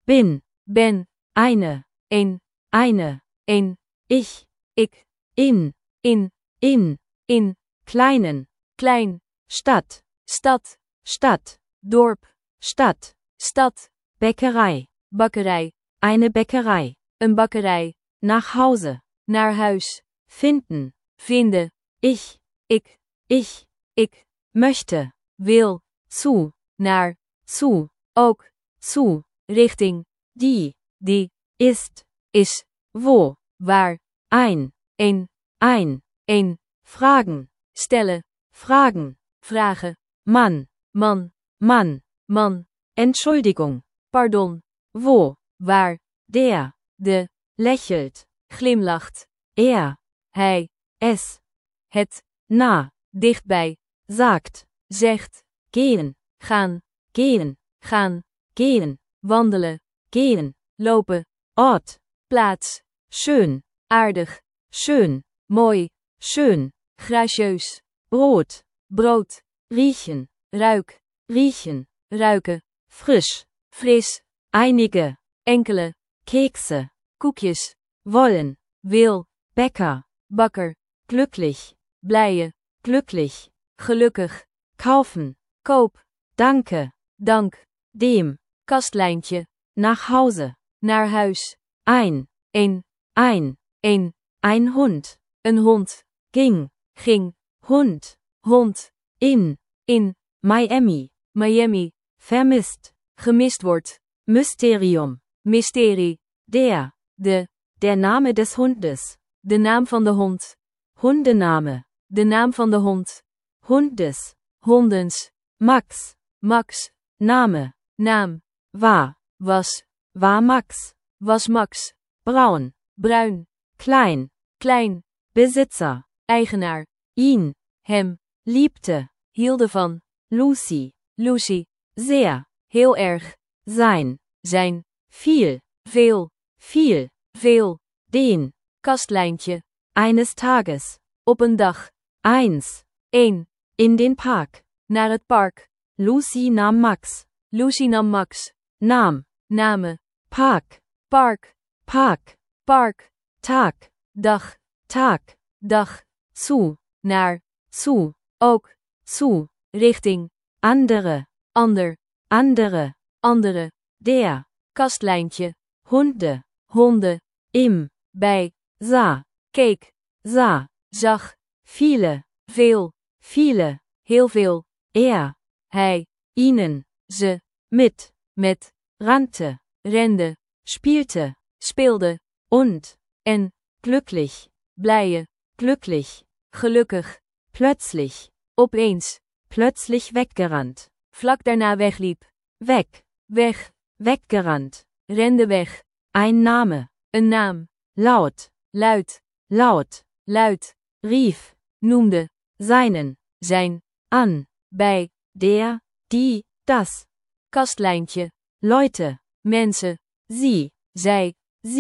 bin, ben, eine, een, ich, ik, in, in, kleinen, klein, Stadt, stad, dorp, Stadt, stad, Bäckerei, bakkerij, eine Bäckerei, een bakkerij, nach Hause, naar huis, finden, vinden, ich, ik, möchte, wil, zu, naar, zu, ook, zu, richting, die, is, wo, waar, ein, een, fragen, stellen, fragen, vragen, Mann, man, Entschuldigung, pardon, wo, waar, der, de, lächelt, glimlacht, hij, es, het, nah, dichtbij, sagt, zegt, gehen, gaan, gehen, wandelen, lopen, Ort, plaats, schön, aardig, schön, mooi, schön, gracieus, Brot, brood, riechen, riechen, ruiken, frisch, fris, einige, enkele, Kekse, koekjes, wollen, wil, Bäcker, bakker, glücklich, blije, glücklich, gelukkig, kaufen, koop, danke, dank, dem, kastlijntje, nach Hause, naar huis, ein, ein Hund, een hond, ging, hond, in, in, Miami, vermisst, gemist wordt, Mysterium, mysterie, der Name des Hundes, de naam van de hond, Hundename, de naam van de hond, Hundes, hondens, Max, naam, war was Max, Max, braun, bruin, klein, Besitzer, eigenaar, ihn, hem, liebte, hielden van, Lucy, sehr, heel erg, sein, viel, veel, den, kastlijntje, eines Tages, op een dag, eins, in den Park, naar het park, Lucy nahm Max, namen, Park, Tag, dag, zu, naar, zu, ook, zu, richting, andere, andere, der, kastlijntje, Hunde, honden, im, bij, sah, keek, zag, viele, veel, heel veel, hij, ihnen, ze, mit, rannte, rende, spielte, speelde, und, en, glücklich, blije, glücklich, gelukkig, plötzlich, opeens, plötzlich weggerannt, vlak daarna wegliep, weg, weggerannt, rende weg, ein Name, een naam, laut, luid, rief, noemde, seinen, zijn, an, bij, der, die, das, kastlijntje, Leute, mensen, sie, zij,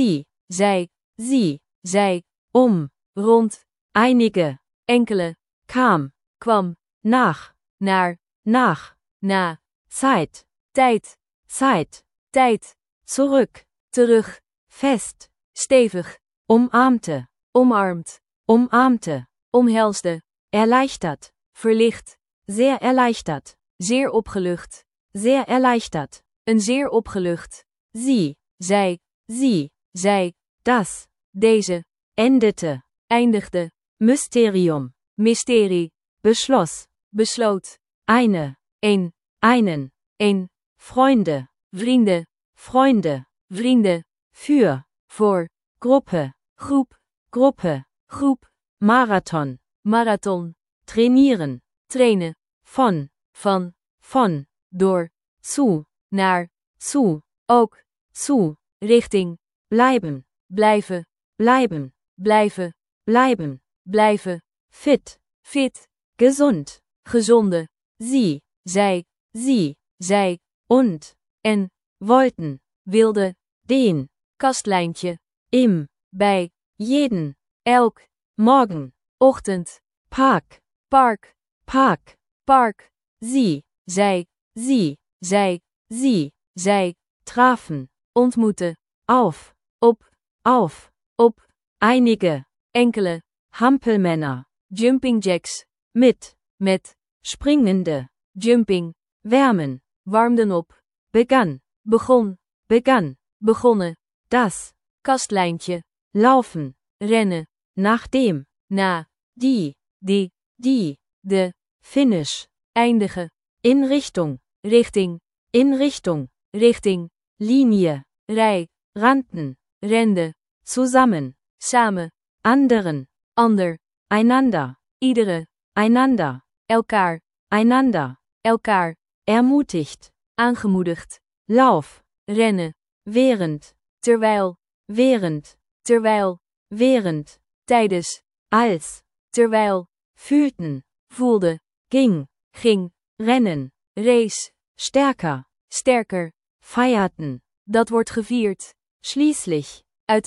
rond, einige, enkele, kam, kwam, nach, naar, na, Zeit, tijd, zurück, terug, fest, stevig, umarmte, omhelsde, erleichtert, verlicht, sehr erleichtert, zeer opgelucht, een zeer opgelucht, sie, zij, das, deze, endete, eindigde, Mysterium, mysterie, beschloss, besloot, einen, Freunde, vrienden, für, voor, Gruppe, groep, Marathon, trainieren, trainen, von, door, zu, naar, ook, richting, blijven, fit, gesund, gezonde, sie, zij, und, en, wollten, wilde, den, kastlijntje, im, bij, jeden, elk, morgen, ochtend, Park, sie, zij, trafen, ontmoeten, auf, op, einige, enkele, Hampelmänner, jumping jacks, met, springende, jumping, wärmen, warmden op, begann, begonnen, das, kastlijntje, laufen, rennen, nachdem, na, die, die, de, finish, eindigen, in Richtung, richting, Linie, rij, rannten, rende, zusammen, samen, anderen, ander, einander, iedere, einander, elkaar, ermutigt, aangemoedigd, Lauf, rennen, während, während, tijdens, als, terwijl, fühlten, voelde, ging, rennen, race, stärker, sterker, dat wordt gevierd, schließlich,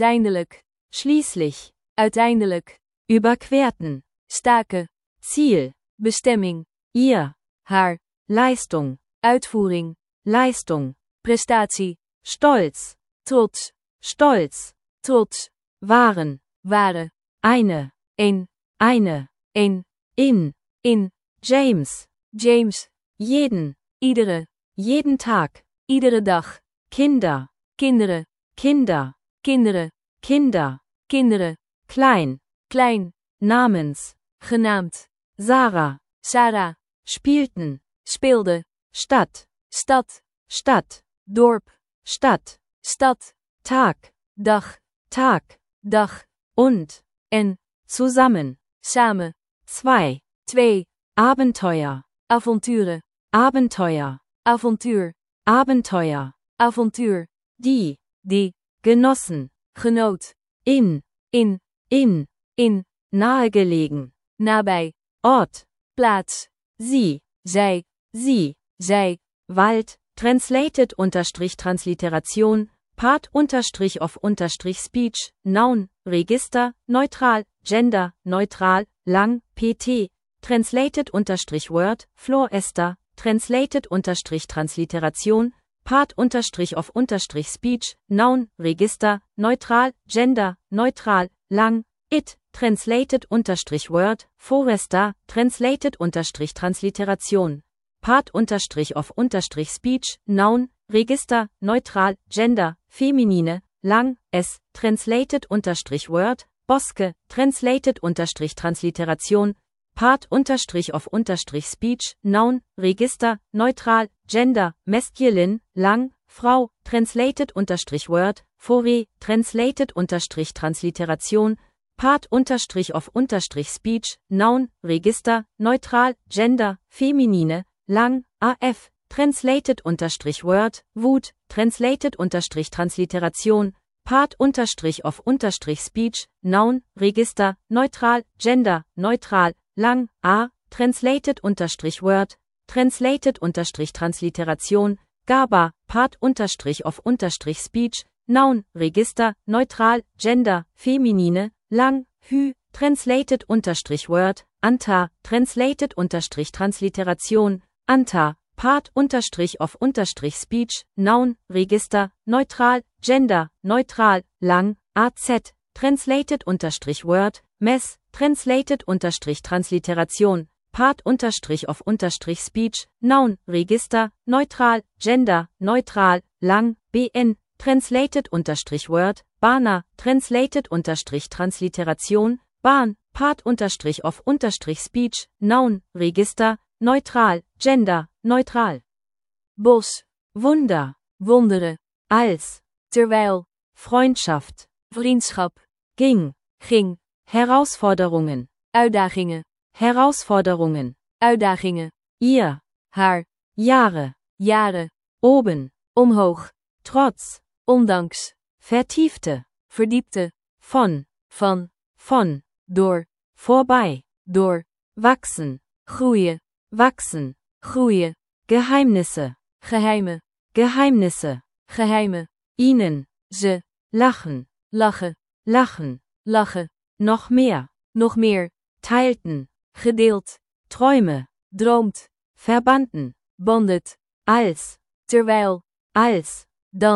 uiteindelijk, überquerten, staken, Ziel, bestemming, ihr, haar, Leistung, uitvoering, prestatie, stolz, stolz, waren, een, eine, in, James, jeden, jeden Tag, iedere dag, Kinder, kinderen, klein, namens, genaamd, Sarah, spielten, speelde, Stadt, dorp, Stadt, stad, Tag, dag, und, en, zusammen, samen, zwei, Abenteuer, avonturen, avontuur, die, die, genossen, genoot, in, nahegelegen, nabij, Ort, plaats, sie, zij, Wald, translated Transliteration, part of speech, Noun, Register, neutral, Gender, neutral, lang, pt, translated Word, Floor Esther, translated Transliteration, part of speech, Noun, Register, neutral, Gender, neutral, lang, it, translated Word, Forester, translated Transliteration, part of speech, Noun, Register, neutral, Gender, feminine, lang, es, translated Word, Boske, translated Transliteration, part of speech, Noun, Register, neutral, Gender, masculine, lang, Frau, translated Word, Fore, translated Transliteration, part of speech, Noun, Register, neutral, Gender, feminine, lang, af, translated Word, Wut, translated Transliteration, part of speech, Noun, Register, neutral, Gender, neutral, lang, a, translated Word, translated Transliteration, GABA, part of speech, Noun, Register, neutral, Gender, feminine, lang, hü, translated Word, anta, translated Transliteration, anta, part of speech, Noun, Register, neutral, Gender, neutral, lang, az, translated Word, mess, translated Transliteration, part of speech, Noun, Register, neutral, Gender, neutral, lang, bn, translated Word, Bana, translated Transliteration, Bahn, part of speech, Noun, Register, neutral, Gender, neutral. bos, Wunder, wonderen, als, terwijl, Freundschaft, vriendschap, ging, Herausforderungen, uitdagingen, ihr, haar, Jahre, oben, omhoog, trotz, ondanks, vertiefte, verdiepte, von, door, vorbei, wachsen, groeien, Geheimnisse, geheimen, ihnen, ze, lachen, noch mehr, nog meer, teilten, gedeeld, Träume, droomt, verbanden, bandet, als, terwijl, als, dan,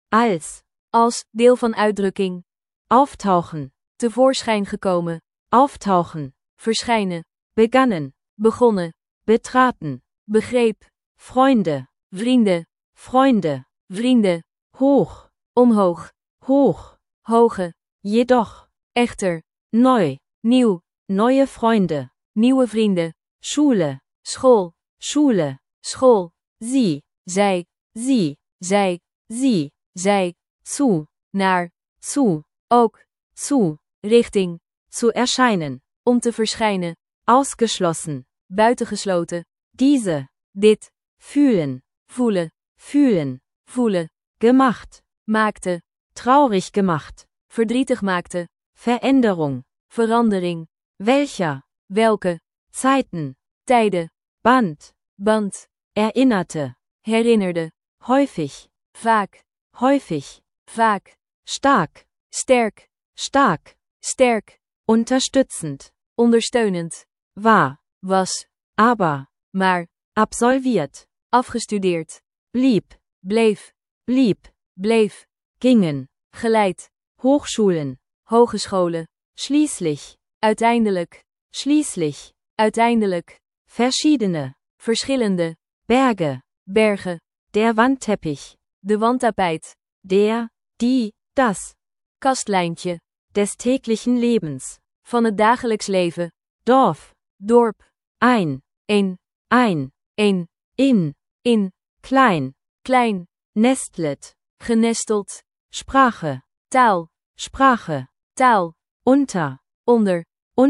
Als, deel van uitdrukking. auftauchen, Tevoorschijn gekomen. auftauchen, Verschijnen. begannen, Begonnen. betraten, Begreep. Freunde, Vrienden. Freunde, Vrienden. hoch, Omhoog. hoch, Hoge. jedoch, Echter. neu, Nieuw. neue Freunde, Nieuwe vrienden. Schule, School. Schule, School. sie, Zij. sie, Zij. sie, Zij. zu, Naar. zu, Ook. zu, Richting. zu erscheinen, Om te verschijnen. ausgeschlossen, Buitengesloten. diese, Dit. fühlen, Voelen. fühlen, Voelen. gemacht, Maakte. traurig gemacht, Verdrietig maakte. Veränderung, Verandering. welcher, Welke. Zeiten, Tijden. Band, Band. erinnerte, Herinnerde. häufig, Vaak. häufig, Vaak. stark, Sterk. stark, Sterk. unterstützend, Ondersteunend. war, Was. aber, Maar. absolviert, Afgestudeerd. blieb, Bleef. blieb, Bleef. gingen, Geleid. Hochschulen, Hogescholen. schließlich, Uiteindelijk. schließlich, Uiteindelijk. verschiedene, Verschillende. Berge, Bergen. der Wandteppich, De wandtapijt. der, die, das, Kastlijntje. des täglichen Lebens, Van het dagelijks leven. Dorf, Dorp. ein, Een. ein, In. in, klein, Klein. nestlet, Genesteld. Sprache, Taal. Sprache, Taal. unter, Onder.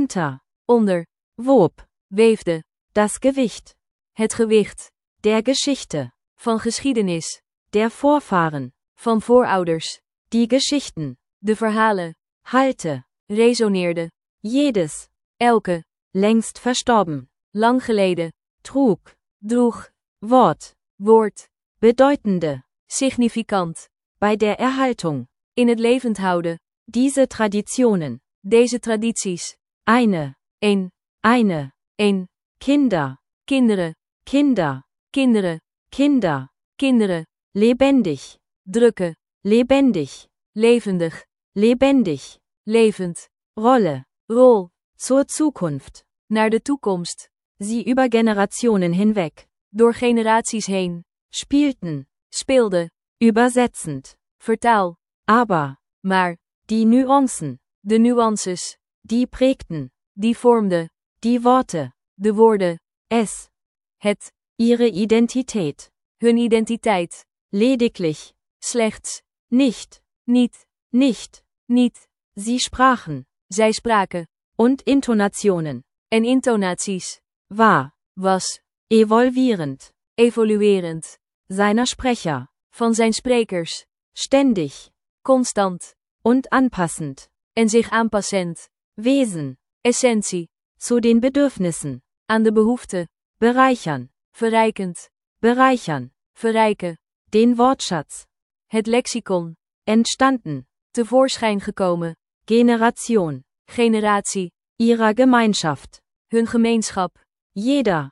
unter, wob, Weefde. das Gewicht, Het gewicht. der Geschichte, Van geschiedenis. der Vorfahren, Van voorouders. die Geschichten, De verhalen. halte, Resoneerde. jedes, Elke. längst verstorben, Lang geleden. trug, Droeg. Wort, Woord. bedeutende, Significant. bei der Erhaltung, In het levend houden. diese Traditionen, Deze tradities. eine, Een. Kinder, Kinderen. Kinder, Kinderen. Kinder, Kinderen. lebendig, Drukke. lebendig, Levendig. lebendig, Levend. Rolle, Rol. zur Zukunft, Naar de toekomst. sie über Generationen hinweg, Door generaties heen. spielten, Speelde. übersetzend, Vertaal. aber, Maar. die Nuancen, De nuances. die prägten, Die vormden. die Worte, De woorden. es, Het. ihre Identität, Hun identiteit. lediglich, Slechts. nicht, Niet. nicht, sie sprachen, Zij spraken. und Intonationen, En intonaties. war, Was. evolvierend, Evoluerend. seiner Sprecher, Van zijn sprekers. ständig, Constant. und anpassend, En zich aanpassend. Wesen, Essentie. zu den Bedürfnissen, Aan de behoefte. bereichern, Verrijkend. bereichern, Verrijken. den Wortschatz, Het lexicon. entstanden, Tevoorschijn gekomen. Generation, Generatie. ihrer Gemeinschaft, Hun gemeenschap. jeder,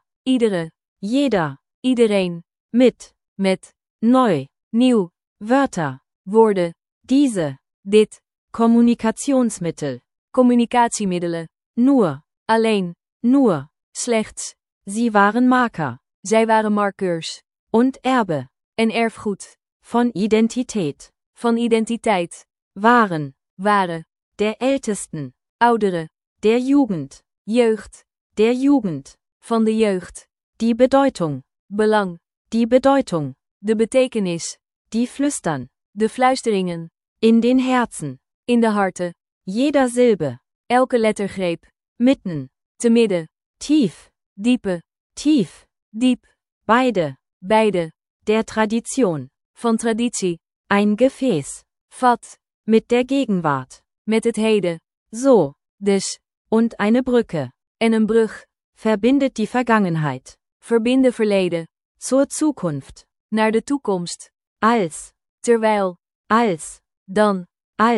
Iedere. Iedereen. mit, Met. neu, Nieuw. Wörter, Woorden. diese, Dit. Kommunikationsmittel, Communicatiemiddelen. nur, Alleen. Slechts. sie waren Marker, Zij waren markeurs. und Erbe, En erfgoed. von Identität, Van identiteit. waren, Waren. der Ältesten, Ouderen. der Jugend, Jeugd. der Jugend, Van de jeugd. die Bedeutung, Belang. die Bedeutung, De betekenis. die flüstern, De fluisteringen. in den Herzen, In de harten. jeder Silbe, Elke lettergreep. mitten, Te midden. tief, Diepe. tief, Diep. beide, Beide. der Tradition, Van traditie. ein Gefäß, Vat. mit der Gegenwart, Met het heden. so, Dus. und eine Brücke, En een brug. verbindet die Vergangenheit, Verbinden verleden. zur Zukunft, Naar de toekomst. als, Terwijl. Dan.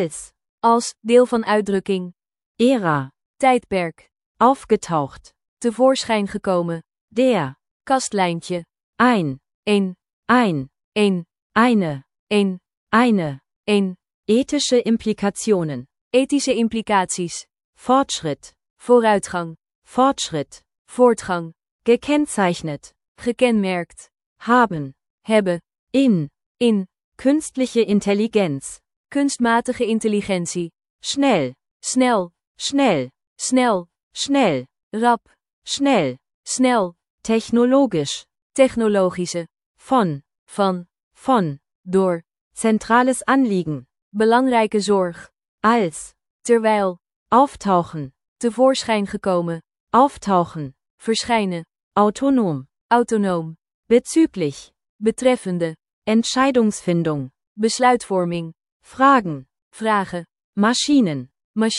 Als, deel van uitdrukking. Ära, Tijdperk. aufgetaucht, Tevoorschijn gekomen. der, Kastlijntje. ein, Een. eine, Eine. 1. Ethische Implikationen. Ethische implicaties. Fortschritt. Vooruitgang. Fortschritt. Voortgang. Gekennzeichnet. Gekenmerkt. Haben. Hebben. In. Künstliche Intelligenz. Kunstmatige intelligentie. Schnell. Snel. Schnell. Rap. Schnell. Technologisch. Technologische. Von. Door. Zentrales Anliegen. Belangrijke zorg. Als. Terwijl. Auftauchen. Tevoorschijn gekomen. Auftauchen. Verschijnen. Autonom. Autonoom. Bezüglich. Betreffende. Entscheidungsfindung. Besluitvorming. Fragen. Vragen. Maschinen.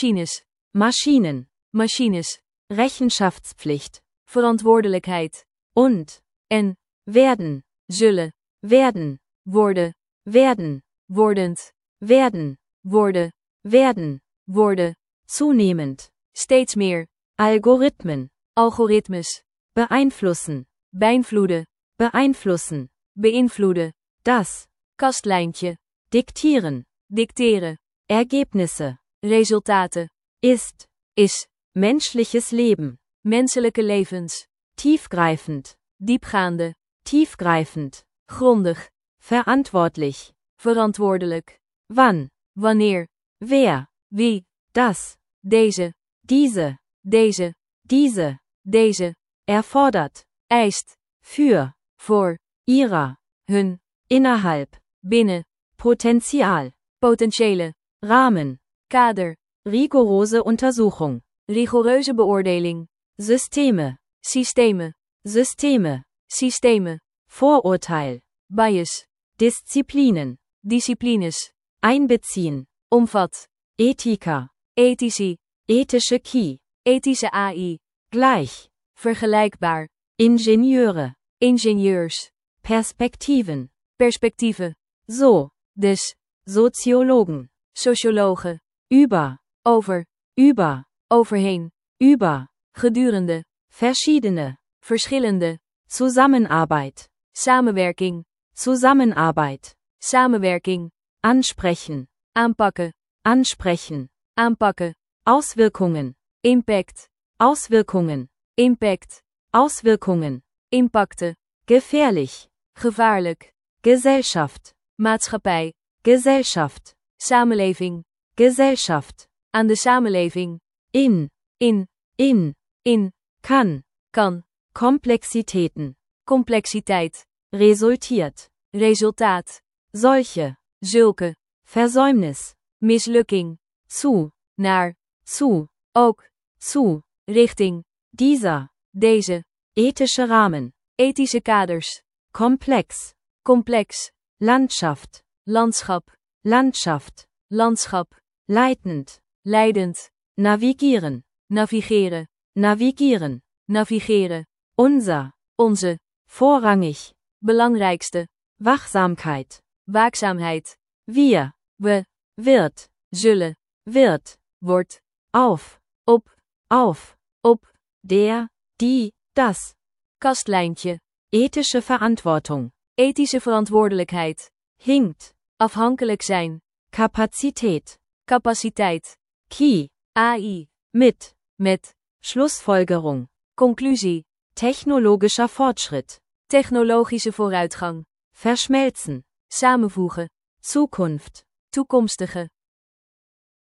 Machines. Rechenschaftspflicht. Verantwoordelijkheid. Und. En. Werden. Zullen. Worden. Wordend. Worden. Zunehmend. Steeds meer. Algorithmen. Algoritmes. Beeinflussen. Beïnvloeden. Das. Kastlijntje. Diktieren. Dicteren. Ergebnisse. Resultaten. Ist. Is. Menschliches Leben. Menselijke levens. Tiefgreifend. Diepgaande. Grondig. Verantwortlich. Verantwoordelijk. Wann. Wanneer. Wer. Wie. Das. Deze. Diese. Erfordert. Eist. Für. Voor. Ihrer. Hun. Innerhalb. Binnen. Potential. Potentiële. Rahmen. Kader. Rigorose Untersuchung. Rigoureuze beoordeling. Systeme. Systemen. Vorurteil. Bias. Disziplinen. Disciplines. Einbeziehen. Omvat. Ethica. Ethici. Ethische Key. Ethische AI. Gleich. Vergelijkbaar. Ingenieure. Ingenieurs. Perspektiven. Perspectieven. So. Dus. Soziologen. Sociologen. Über. Over. Overheen. Gedurende. Verschiedene. Verschillende. Zusammenarbeit. Samenwerking. Ansprechen. Aanpakken. Auswirkungen. Impact. Impacten. Gefährlich. Gevaarlijk. Gesellschaft. Maatschappij. Samenleving. Aan de samenleving. In. Kann. Komplexitäten. Complexiteit. Resultaat. Solche. Zulke. Versäumnis. Mislukking. Naar. Ook. Richting. Deze. Ethische Rahmen. Ethische kaders. Komplex. Landschap. Leitend. Leidend. Navigeren. Navigeren. Unser. Onze. Vorrangig. Belangrijkste. Wachsamkeit. Waakzaamheid. Wir. We. Wird. Zullen. Wordt. Auf. Op. Der. Die. Das. Kastlijntje. Ethische Verantwortung. Ethische verantwoordelijkheid. Hinkt. Afhankelijk zijn. Capaciteit. Key. AI. Mit. Met. Schlussfolgerung. Conclusie. Technologischer Fortschritt. Technologische vooruitgang. Verschmelzen. Samenvoegen. Zukunft. Toekomstige.